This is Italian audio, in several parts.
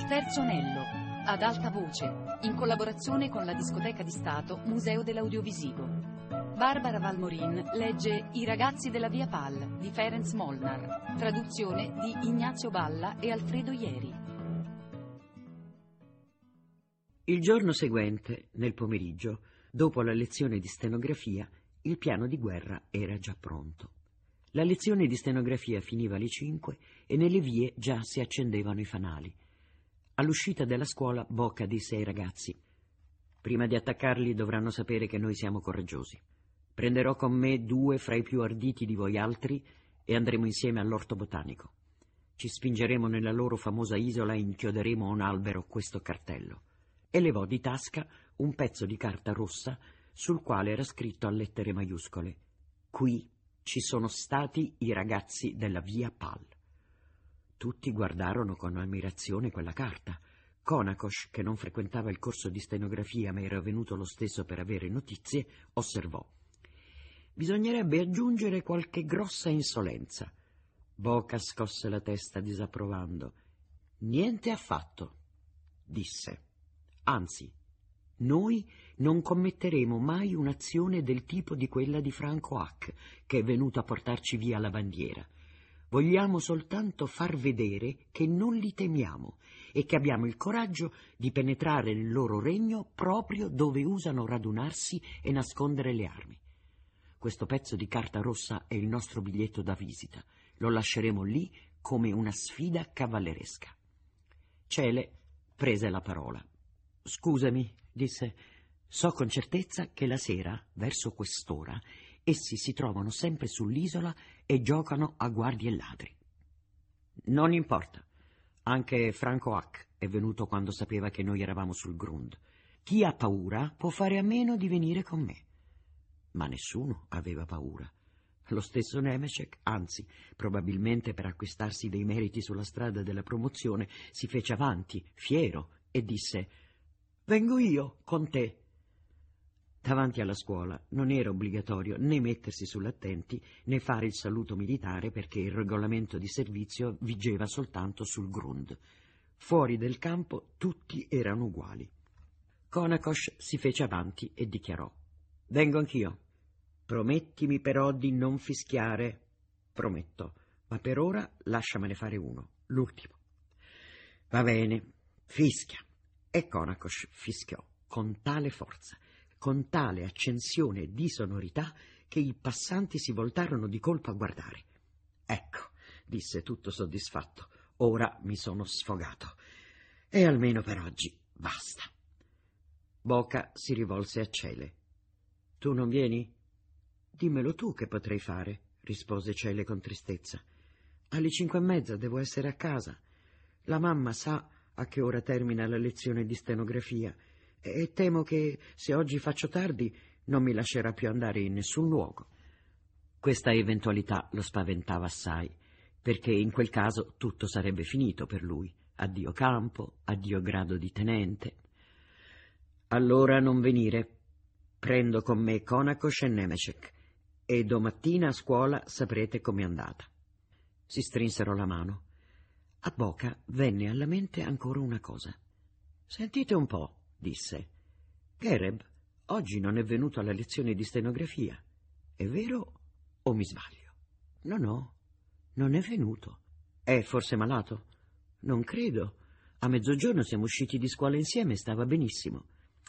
Il terzo anello, ad alta voce, in collaborazione con la Discoteca di Stato Museo dell'Audiovisivo. Barbara Valmorin legge I ragazzi della Via Pal di Ferenc Molnar, traduzione di Ignazio Balla e Alfredo Ieri. Il giorno seguente, nel pomeriggio, dopo la lezione di stenografia, il piano di guerra era già pronto. La lezione di stenografia finiva alle 5 e nelle vie già si accendevano i fanali. All'uscita della scuola Boca disse ai ragazzi: «Prima di attaccarli dovranno sapere che noi siamo coraggiosi. Prenderò con me 2 fra i più arditi di voi altri e andremo insieme all'orto botanico. Ci spingeremo nella loro famosa isola e inchioderemo a un albero questo cartello». E levò di tasca un pezzo di carta rossa sul quale era scritto a lettere maiuscole: «Qui ci sono stati i ragazzi della Via Pal». Tutti guardarono con ammirazione quella carta. Konakos, che non frequentava il corso di stenografia ma era venuto lo stesso per avere notizie, osservò: «Bisognerebbe aggiungere qualche grossa insolenza». Boca scosse la testa disapprovando. «Niente affatto», disse. «Anzi, noi non commetteremo mai un'azione del tipo di quella di Franco Hack, che è venuto a portarci via la bandiera. Vogliamo soltanto far vedere che non li temiamo e che abbiamo il coraggio di penetrare nel loro regno proprio dove usano radunarsi e nascondere le armi. Questo pezzo di carta rossa è il nostro biglietto da visita. Lo lasceremo lì come una sfida cavalleresca». Cele prese la parola. «Scusami», disse, «so con certezza che la sera, verso quest'ora, essi si trovano sempre sull'isola e giocano a guardie e ladri». «Non importa. Anche Franco Hack è venuto quando sapeva che noi eravamo sul Grund. Chi ha paura può fare a meno di venire con me». Ma nessuno aveva paura. Lo stesso Nemecek, anzi, probabilmente per acquistarsi dei meriti sulla strada della promozione, si fece avanti, fiero, e disse: «Vengo io con te». Davanti alla scuola non era obbligatorio né mettersi sull'attenti né fare il saluto militare, perché il regolamento di servizio vigeva soltanto sul Grund. Fuori del campo tutti erano uguali. Konakos si fece avanti e dichiarò: «Vengo anch'io. Promettimi però di non fischiare». «Prometto, ma per ora lasciamene fare uno, l'ultimo». «Va bene, fischia». E Konakos fischiò con tale forza, con tale accensione di sonorità, che i passanti si voltarono di colpo a guardare. «Ecco», disse tutto soddisfatto, «ora mi sono sfogato. E almeno per oggi basta». Boca si rivolse a Cele. «Tu non vieni?» «Dimmelo tu che potrei fare», rispose Cele con tristezza. «Alle 5:30 devo essere a casa. La mamma sa a che ora termina la lezione di stenografia e temo che, se oggi faccio tardi, non mi lascerà più andare in nessun luogo». Questa eventualità lo spaventava assai, perché in quel caso tutto sarebbe finito per lui. Addio campo, addio grado di tenente. «Allora non venire. Prendo con me Konakos e Nemecek e domattina a scuola saprete com'è andata». Si strinsero la mano. A Boca venne alla mente ancora una cosa. «Sentite un po'», disse, «Gereb oggi non è venuto alla lezione di stenografia. È vero o mi sbaglio?» No, non è venuto». «È forse malato?» «Non credo. A mezzogiorno siamo usciti di scuola insieme e stava benissimo».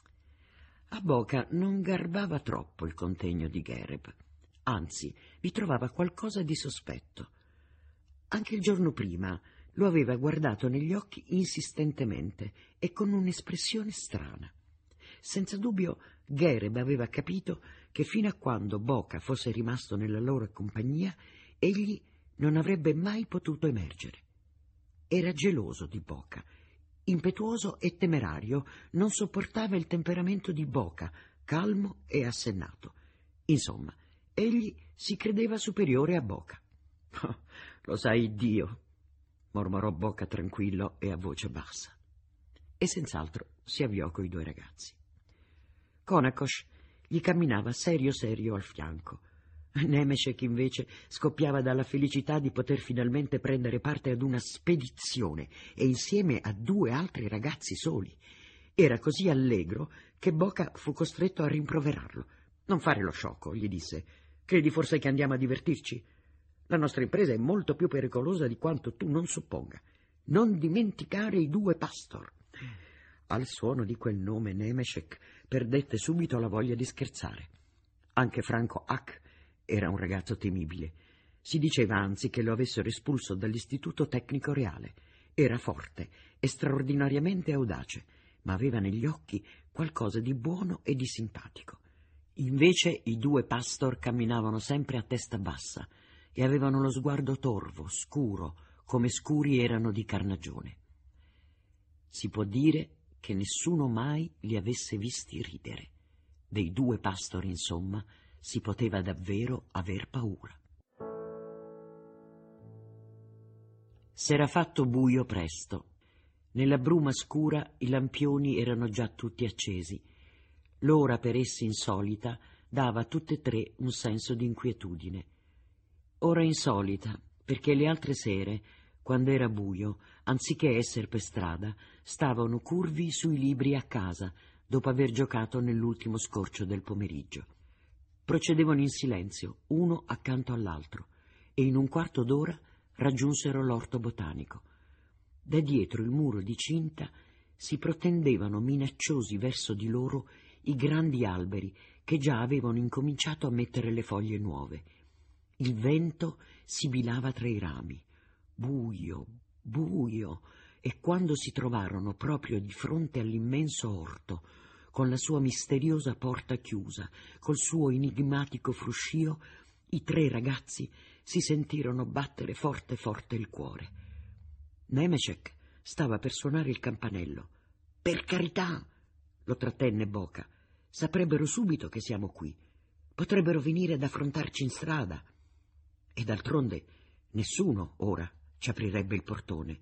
A Boca non garbava troppo il contegno di Gereb. Anzi, vi trovava qualcosa di sospetto. Anche il giorno prima lo aveva guardato negli occhi insistentemente e con un'espressione strana. Senza dubbio Gereb aveva capito che fino a quando Boca fosse rimasto nella loro compagnia, egli non avrebbe mai potuto emergere. Era geloso di Boca, impetuoso e temerario, non sopportava il temperamento di Boca, calmo e assennato. Insomma, egli si credeva superiore a Boca. «Oh, lo sai Dio», mormorò Boca tranquillo e a voce bassa. E senz'altro si avviò coi 2 ragazzi. Konakos gli camminava serio al fianco. Nemešek invece scoppiava dalla felicità di poter finalmente prendere parte ad una spedizione e insieme a 2 altri ragazzi soli. Era così allegro che Boca fu costretto a rimproverarlo. «Non fare lo sciocco», gli disse. «Credi forse che andiamo a divertirci? La nostra impresa è molto più pericolosa di quanto tu non supponga. Non dimenticare i 2 Pastor». Al suono di quel nome Nemešek perdette subito la voglia di scherzare. Anche Franco Hack era un ragazzo temibile. Si diceva anzi che lo avessero espulso dall'Istituto Tecnico Reale. Era forte e straordinariamente audace, ma aveva negli occhi qualcosa di buono e di simpatico. Invece i 2 Pastor camminavano sempre a testa bassa e avevano lo sguardo torvo, scuro, come scuri erano di carnagione. Si può dire che nessuno mai li avesse visti ridere. Dei 2 Pastor, insomma, si poteva davvero aver paura. S'era fatto buio presto. Nella bruma scura i lampioni erano già tutti accesi. L'ora per essi insolita dava a tutte e 3 un senso di inquietudine. Ora insolita, perché le altre sere, quando era buio, anziché essere per strada, stavano curvi sui libri a casa, dopo aver giocato nell'ultimo scorcio del pomeriggio. Procedevano in silenzio, uno accanto all'altro, e in un quarto d'ora raggiunsero l'orto botanico. Da dietro il muro di cinta si protendevano minacciosi verso di loro i grandi alberi che già avevano incominciato a mettere le foglie nuove. Il vento sibilava tra i rami. Buio, buio, e quando si trovarono proprio di fronte all'immenso orto, con la sua misteriosa porta chiusa, col suo enigmatico fruscio, i 3 ragazzi si sentirono battere forte forte il cuore. Nemešek stava per suonare il campanello. «Per carità!» lo trattenne Boca. «Saprebbero subito che siamo qui. Potrebbero venire ad affrontarci in strada. E d'altronde nessuno ora ci aprirebbe il portone».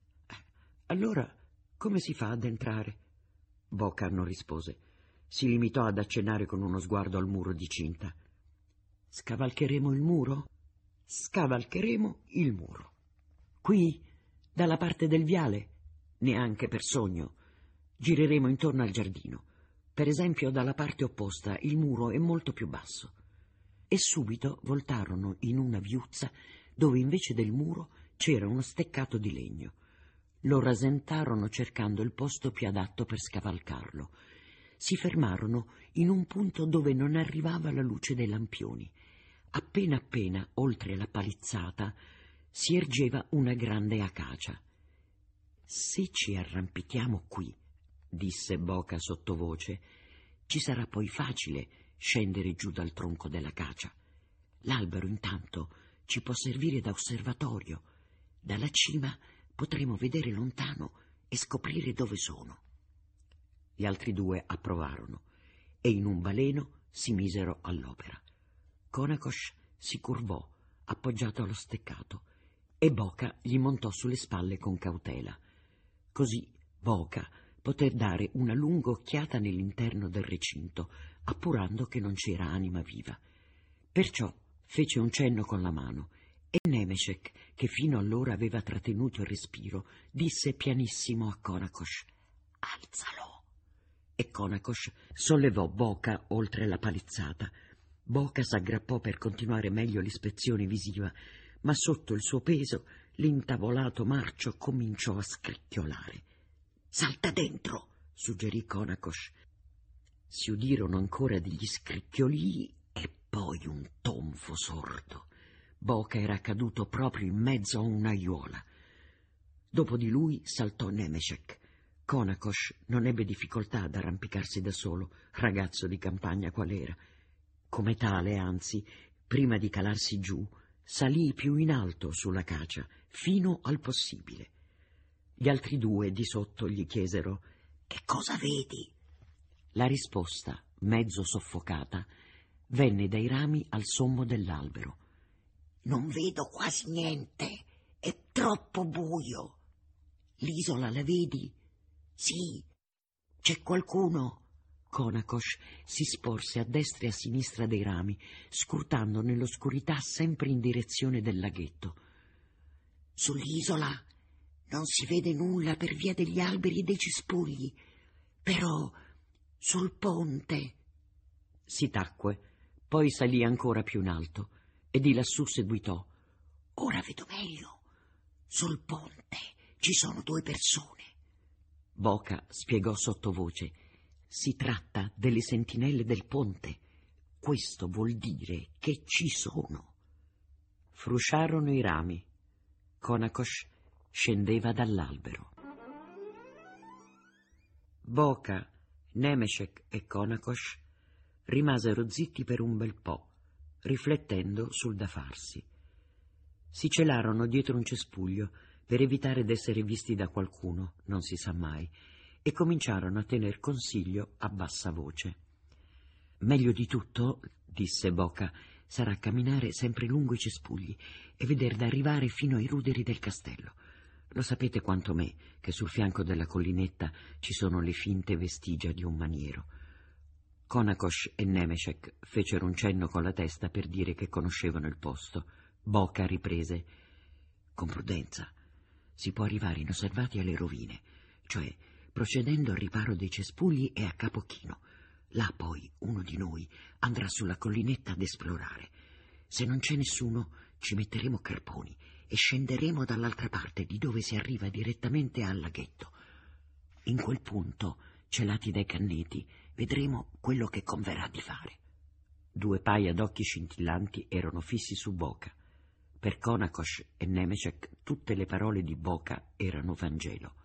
«Allora come si fa ad entrare?» Boca non rispose. Si limitò ad accennare con uno sguardo al muro di cinta. «Scavalcheremo il muro?» «Scavalcheremo il muro. Qui, dalla parte del viale?» «Neanche per sogno. Gireremo intorno al giardino. Per esempio, dalla parte opposta il muro è molto più basso». E subito voltarono in una viuzza dove invece del muro c'era uno steccato di legno. Lo rasentarono cercando il posto più adatto per scavalcarlo. Si fermarono in un punto dove non arrivava la luce dei lampioni. Appena appena, oltre la palizzata, si ergeva una grande acacia. «Se ci arrampichiamo qui», disse Boca sottovoce, «ci sarà poi facile scendere giù dal tronco dell'acacia. L'albero, intanto, ci può servire da osservatorio. Dalla cima potremo vedere lontano e scoprire dove sono». Gli altri 2 approvarono e in un baleno si misero all'opera. Konakos si curvò, appoggiato allo steccato, e Boca gli montò sulle spalle con cautela. Così Boca poté dare una lunga occhiata nell'interno del recinto, appurando che non c'era anima viva. Perciò fece un cenno con la mano e Nemešek, che fino allora aveva trattenuto il respiro, disse pianissimo a Konakos: «Alzalo!» E Konakos sollevò Boca oltre la palizzata. Boca s'aggrappò per continuare meglio l'ispezione visiva, ma sotto il suo peso l'intavolato marcio cominciò a scricchiolare. «Salta dentro!» suggerì Konakos. Si udirono ancora degli scricchiolii e poi un tonfo sordo. Boca era caduto proprio in mezzo a un'aiuola. Dopo di lui saltò Nemešek. Konakos non ebbe difficoltà ad arrampicarsi da solo, ragazzo di campagna qual era. Come tale, anzi, prima di calarsi giù, salì più in alto sull'acacia, fino al possibile. Gli altri 2 di sotto gli chiesero: «Che cosa vedi?» La risposta, mezzo soffocata, venne dai rami al sommo dell'albero. «Non vedo quasi niente, è troppo buio». «L'isola la vedi?» «Sì». «C'è qualcuno?» Konakosh si sporse a destra e a sinistra dei rami, scrutando nell'oscurità sempre in direzione del laghetto. Sull'isola non si vede nulla per via degli alberi e dei cespugli, però sul ponte... Si tacque, poi salì ancora più in alto e di lassù seguitò. Ora vedo meglio. Sul ponte ci sono 2 persone. Boca spiegò sottovoce. Si tratta delle sentinelle del ponte. Questo vuol dire che ci sono. Frusciarono i rami. Konakosh scendeva dall'albero. Boca, Nemešek e Konakosh rimasero zitti per un bel po', riflettendo sul da farsi. Si celarono dietro un cespuglio per evitare d'essere visti da qualcuno, non si sa mai, e cominciarono a tener consiglio a bassa voce. Meglio di tutto, disse Boca, sarà camminare sempre lungo i cespugli e veder d'arrivare fino ai ruderi del castello. Lo sapete quanto me che sul fianco della collinetta ci sono le finte vestigia di un maniero. Konakosh e Nemešek fecero un cenno con la testa per dire che conoscevano il posto. Boca riprese. Con prudenza. Si può arrivare inosservati alle rovine, cioè procedendo al riparo dei cespugli e a capo chino. Là poi uno di noi andrà sulla collinetta ad esplorare. Se non c'è nessuno, ci metteremo carponi e scenderemo dall'altra parte di dove si arriva direttamente al laghetto. In quel punto, celati dai canneti, vedremo quello che converrà di fare. 2 paia d'occhi scintillanti erano fissi su Boca. Per Konakosh e Nemešek tutte le parole di Boca erano Vangelo.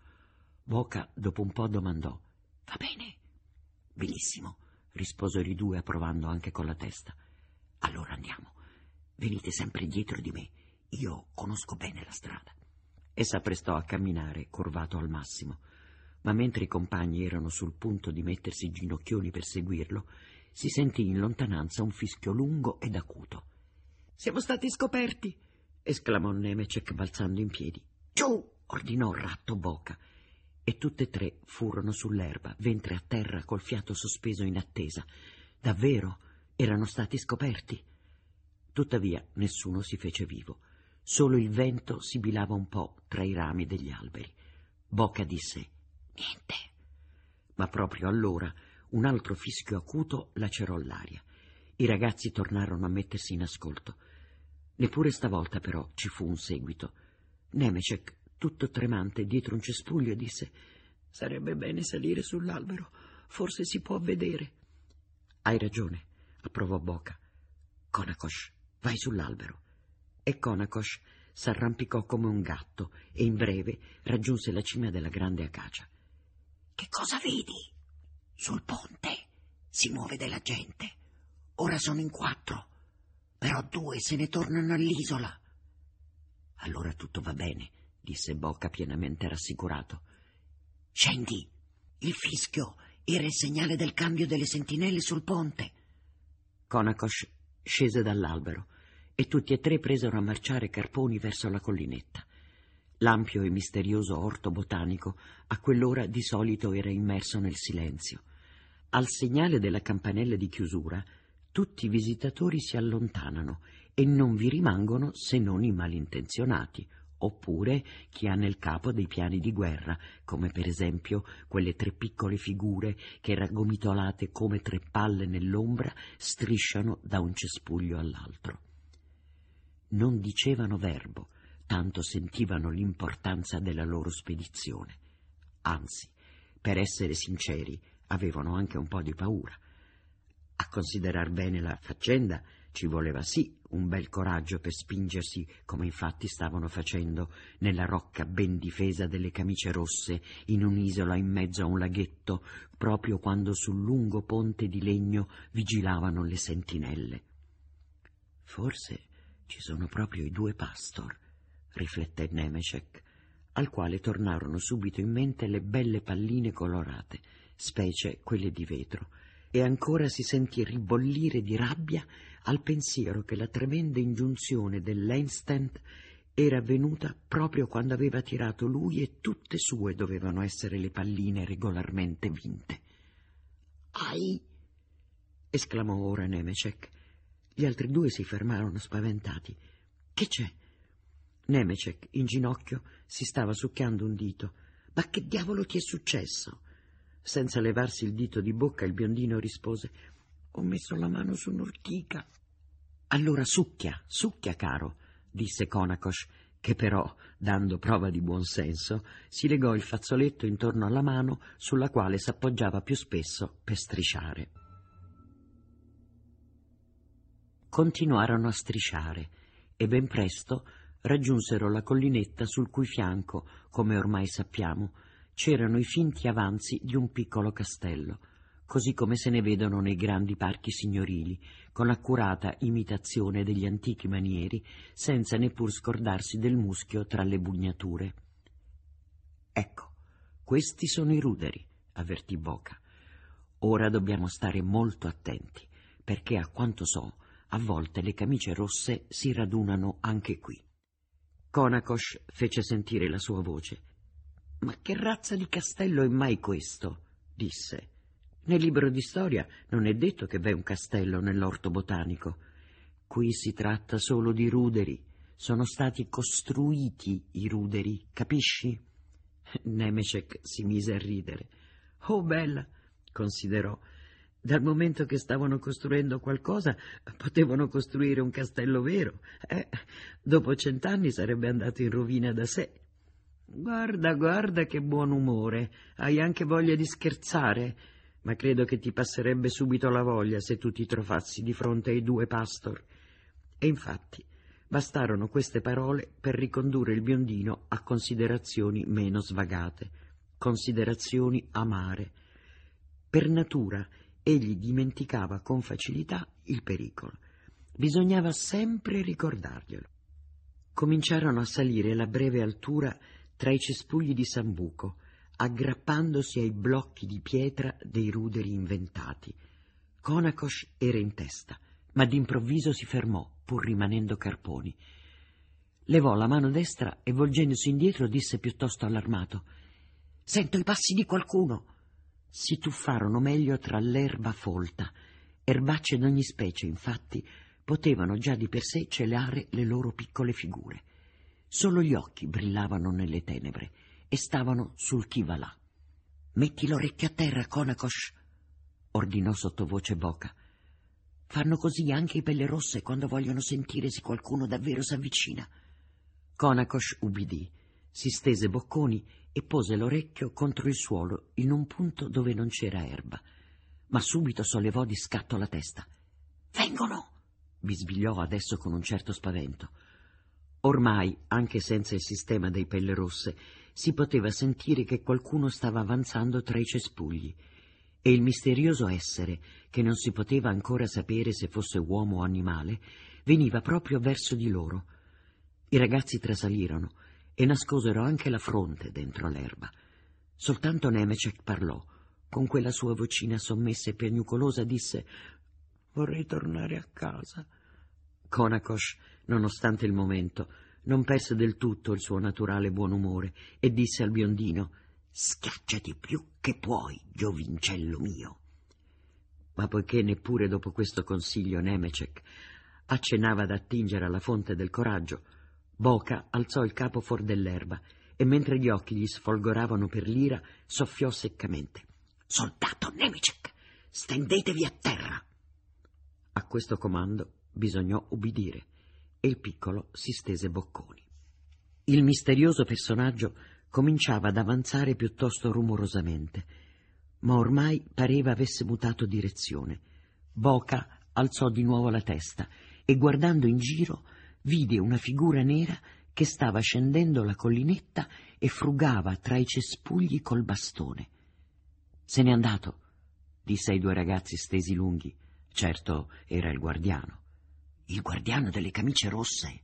Boca dopo un po' domandò: «Va bene?» «Benissimo», risposero i 2 approvando anche con la testa. «Allora andiamo. Venite sempre dietro di me. Io conosco bene la strada». E s'apprestò a camminare, curvato al massimo. Ma mentre i compagni erano sul punto di mettersi ginocchioni per seguirlo, si sentì in lontananza un fischio lungo ed acuto. «Siamo stati scoperti!» esclamò Nemešek balzando in piedi. «Giù!» ordinò Ratto Boca, e tutte e 3 furono sull'erba, ventre a terra col fiato sospeso in attesa. Davvero erano stati scoperti. Tuttavia nessuno si fece vivo. Solo il vento sibilava un po' tra i rami degli alberi. Boca disse: «Niente». Ma proprio allora un altro fischio acuto lacerò l'aria. I ragazzi tornarono a mettersi in ascolto. Neppure stavolta però ci fu un seguito. Nemešek, tutto tremante dietro un cespuglio, disse: «Sarebbe bene salire sull'albero, forse si può vedere». «Hai ragione», approvò Boca. «Konakosh, vai sull'albero». E Konakosh s'arrampicò come un gatto e in breve raggiunse la cima della grande acacia. «Che cosa vedi?» «Sul ponte si muove della gente. Ora sono in 4, però 2 se ne tornano all'isola». «Allora tutto va bene», disse Boca pienamente rassicurato. «Scendi. Il fischio era il segnale del cambio delle sentinelle sul ponte». Konakosh scese dall'albero e tutti e 3 presero a marciare carponi verso la collinetta. L'ampio e misterioso orto botanico a quell'ora di solito era immerso nel silenzio. Al segnale della campanella di chiusura tutti i visitatori si allontanano e non vi rimangono se non i malintenzionati, oppure chi ha nel capo dei piani di guerra, come per esempio quelle 3 piccole figure che, raggomitolate come 3 palle nell'ombra, strisciano da un cespuglio all'altro. Non dicevano verbo, tanto sentivano l'importanza della loro spedizione. Anzi, per essere sinceri, avevano anche un po' di paura. A considerar bene la faccenda ci voleva sì un bel coraggio per spingersi, come infatti stavano facendo, nella rocca ben difesa delle camicie rosse, in un'isola in mezzo a un laghetto, proprio quando sul lungo ponte di legno vigilavano le sentinelle. «Forse ci sono proprio i 2 pastor», rifletté Nemešek, al quale tornarono subito in mente le belle palline colorate, specie quelle di vetro, e ancora si sentì ribollire di rabbia al pensiero che la tremenda ingiunzione dell'Einstein era avvenuta proprio quando aveva tirato lui e tutte sue dovevano essere le palline regolarmente vinte. fai? Esclamò ora Nemecek. Gli altri due si fermarono spaventati. Che c'è? Nemecek, in ginocchio, si stava succhiando un dito. Ma che diavolo ti è successo? Senza levarsi il dito di bocca, il biondino rispose: ho messo la mano su un'ortica. Allora succhia, caro, disse Konakos, che però, dando prova di buon senso, si legò il fazzoletto intorno alla mano sulla quale s'appoggiava più spesso per strisciare. Continuarono a strisciare e ben presto raggiunsero la collinetta sul cui fianco, come ormai sappiamo, c'erano i finti avanzi di un piccolo castello, così come se ne vedono nei grandi parchi signorili, con accurata imitazione degli antichi manieri, senza neppur scordarsi del muschio tra le bugnature. Ecco, questi sono i ruderi, avvertì Boca. Ora dobbiamo stare molto attenti, perché a quanto so, a volte le camicie rosse si radunano anche qui. Konakos fece sentire la sua voce. «Ma che razza di castello è mai questo?» disse. «Nel libro di storia non è detto che v'è un castello nell'orto botanico. Qui si tratta solo di ruderi. Sono stati costruiti i ruderi, capisci?» Nemecek si mise a ridere. «Oh, bella!» considerò. «Dal momento che stavano costruendo qualcosa, potevano costruire un castello vero. Dopo 100 anni sarebbe andato in rovina da sé. Guarda, guarda che buon umore. Hai anche voglia di scherzare? Ma credo che ti passerebbe subito la voglia se tu ti trovassi di fronte ai due pastor». E infatti bastarono queste parole per ricondurre il biondino a considerazioni meno svagate, considerazioni amare. Per natura egli dimenticava con facilità il pericolo. Bisognava sempre ricordarglielo. Cominciarono a salire la breve altura tra i cespugli di Sambuco, aggrappandosi ai blocchi di pietra dei ruderi inventati. Konakos era in testa, ma d'improvviso si fermò, pur rimanendo carponi. Levò la mano destra e, volgendosi indietro, disse piuttosto allarmato: «Sento i passi di qualcuno!» Si tuffarono meglio tra l'erba folta. Erbacce d'ogni specie, infatti, potevano già di per sé celare le loro piccole figure. Solo gli occhi brillavano nelle tenebre e stavano sul chi va là. «Metti l'orecchio a terra, Konakos», ordinò sottovoce Boca. «Fanno così anche i pelle rosse quando vogliono sentire se qualcuno davvero s'avvicina». Konakos ubbidì, si stese bocconi e pose l'orecchio contro il suolo in un punto dove non c'era erba, ma subito sollevò di scatto la testa. «Vengono!» bisbigliò adesso con un certo spavento. Ormai, anche senza il sistema dei pelle rosse, si poteva sentire che qualcuno stava avanzando tra i cespugli, e il misterioso essere, che non si poteva ancora sapere se fosse uomo o animale, veniva proprio verso di loro. I ragazzi trasalirono e nascosero anche la fronte dentro l'erba. Soltanto Nemecek parlò. Con quella sua vocina sommessa e piagnucolosa disse: «Vorrei tornare a casa». Konakos, nonostante il momento, non perse del tutto il suo naturale buon umore e disse al biondino: «Schiacciati più che puoi, giovincello mio». Ma poiché neppure dopo questo consiglio Nemecek accennava ad attingere alla fonte del coraggio, Boca alzò il capo fuor dell'erba e, mentre gli occhi gli sfolgoravano per l'ira, soffiò seccamente: «Soldato Nemecek, stendetevi a terra!» A questo comando bisognò ubbidire e il piccolo si stese bocconi. Il misterioso personaggio cominciava ad avanzare piuttosto rumorosamente, ma ormai pareva avesse mutato direzione. Boca alzò di nuovo la testa e, guardando in giro, vide una figura nera che stava scendendo la collinetta e frugava tra i cespugli col bastone. «Se n'è andato», disse ai due ragazzi stesi lunghi. Certo, era il guardiano. «Il guardiano delle camicie rosse?»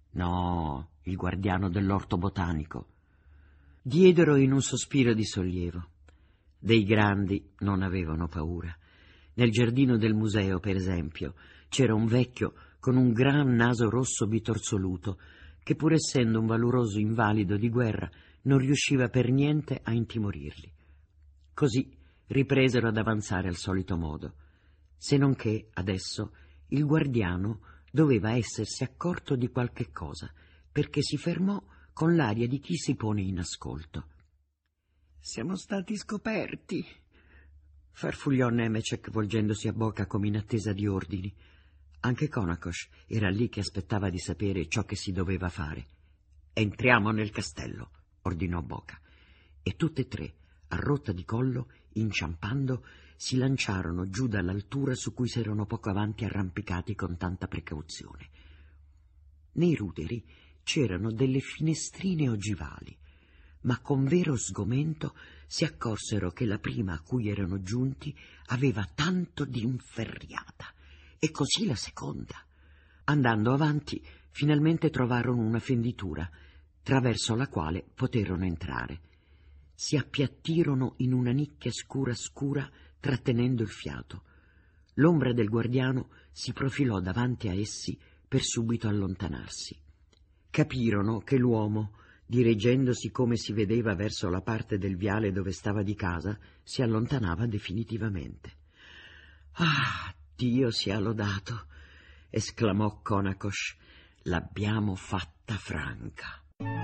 «No, il guardiano dell'orto botanico». Diedero in un sospiro di sollievo. Dei grandi non avevano paura. Nel giardino del museo, per esempio, c'era un vecchio con un gran naso rosso bitorzoluto, che pur essendo un valoroso invalido di guerra non riusciva per niente a intimorirli. Così ripresero ad avanzare al solito modo, se non che adesso il guardiano doveva essersi accorto di qualche cosa, perché si fermò con l'aria di chi si pone in ascolto. «Siamo stati scoperti», farfugliò Nemecek volgendosi a Boca come in attesa di ordini. Anche Konakos era lì che aspettava di sapere ciò che si doveva fare. «Entriamo nel castello», ordinò Boca, e tutte e tre, a rotta di collo, inciampando, si lanciarono giù dall'altura su cui s'erano poco avanti arrampicati con tanta precauzione. Nei ruderi c'erano delle finestrine ogivali, ma con vero sgomento si accorsero che la prima a cui erano giunti aveva tanto di inferriata, e così la seconda. Andando avanti, finalmente trovarono una fenditura, traverso la quale poterono entrare. Si appiattirono in una nicchia scura scura, trattenendo il fiato. L'ombra del guardiano si profilò davanti a essi per subito allontanarsi. Capirono che l'uomo, dirigendosi come si vedeva verso la parte del viale dove stava di casa, si allontanava definitivamente. «Ah, Dio sia lodato!» esclamò Konakos. «L'abbiamo fatta franca!»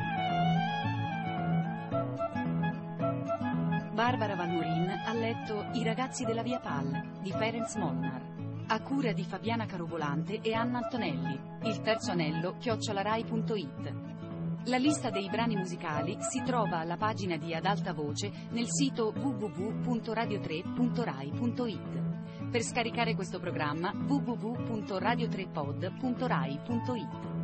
Barbara Valmorin ha letto I ragazzi della Via Pal di Ferenc Molnar, a cura di Fabiana Carovolante e Anna Antonelli. Il terzo anello @rai.it. La lista dei brani musicali si trova alla pagina di Ad Alta Voce nel sito www.radio3.rai.it. Per scaricare questo programma www.radio3pod.rai.it.